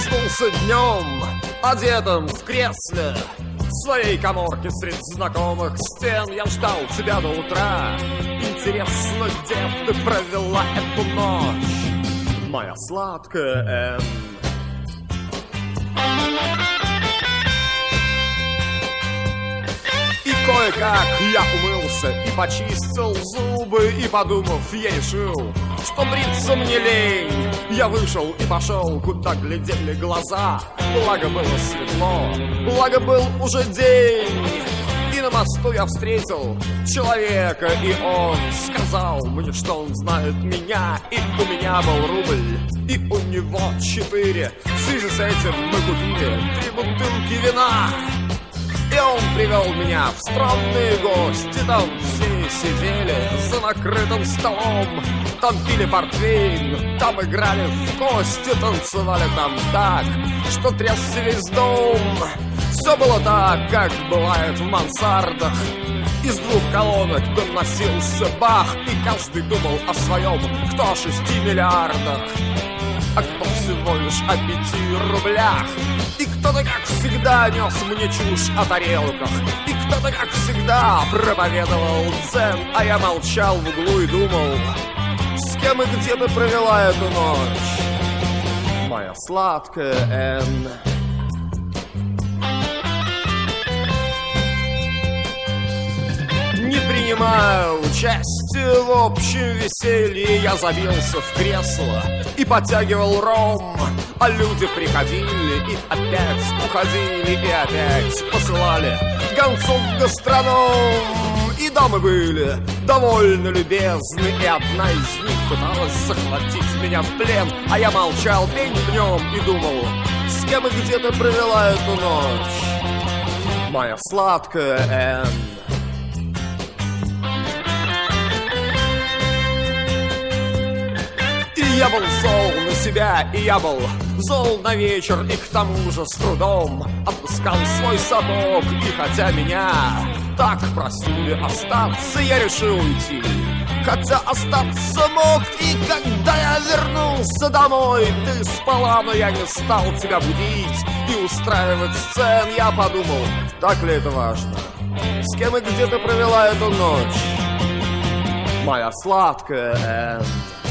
Проснулся днем, одетым в кресле, в своей каморке среди знакомых стен. Я ждал тебя до утра. Интересно, где ты провела эту ночь, моя сладкая Энн? И кое-как я умылся и почистил зубы, и, подумав, я решил, что бриться мне лень. Я вышел и пошел, куда глядели глаза. Благо было светло, благо был уже день. И на мосту я встретил человека, и он сказал мне, что он знает меня. И у меня был рубль, и у него 4. В связи с этим мы купили 3 бутылки вина. И он привел меня в странные гости. Там все сидели за накрытым столом. Там пили портвейн, там играли в кости. Танцевали там так, что трясся весь дом. Все было так, как бывает в мансардах. Из 2 колонок доносился бах. И каждый думал о своем, кто о 6 миллиардах, а кто всего лишь о 5 рублях. И кто-то, как всегда, нес мне чушь о тарелках. И кто-то, как всегда, проповедовал дзен. А я молчал в углу и думал, с кем и где ты провела эту ночь, моя сладкая Энн? Не принимая участия в общем веселье, я забился в кресло и подтягивал ром. А люди приходили и опять уходили, и опять посылали гонцов в гастроном. И дамы были довольно любезны, и одна из них пыталась захватить меня в плен. А я молчал день днем и думал, с кем и где ты провела эту ночь, моя сладкая Энн? Я был зол на себя, и я был зол на вечер. И к тому же с трудом отпускал свой сапог. И хотя меня так просили остаться, я решил уйти, хотя остаться мог. И когда я вернулся домой, ты спала, но я не стал тебя будить и устраивать сцен. Я подумал, так ли это важно, с кем и где ты провела эту ночь, моя сладкая Энн?